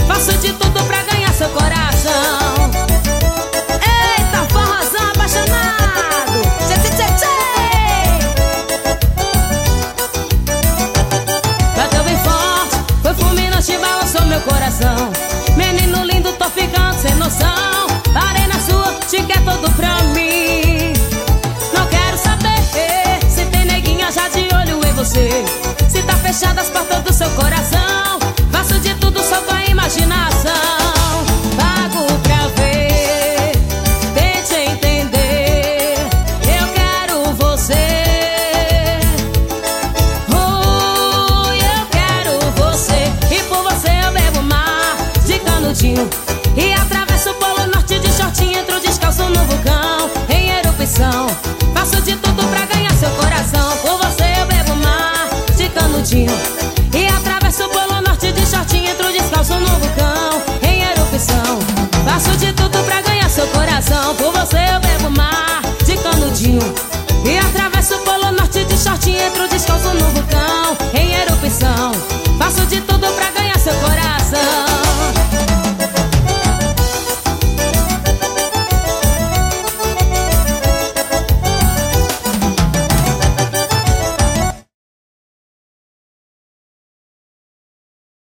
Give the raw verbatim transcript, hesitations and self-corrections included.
faço de tudo pra ganhar seu coração. Eita, forrozão apaixonado. Tchê, tchê, tchê, tchê. Bateu bem forte, foi fulminante e balançou meu coração. Menino lindo, tô ficando sem noção. Parei na sua, te quer todo pra mim. Não quero saber se tem neguinha já de olho em você. Se tá fechada as portas do seu coração, faço de tudo só com a imaginação. Pago pra ver, tente entender. Eu quero você. Oh, eu quero você. E por você eu bebo mar de canudinho e atravesso o polo norte de shortinho, entro descalço no vulcão em erupção.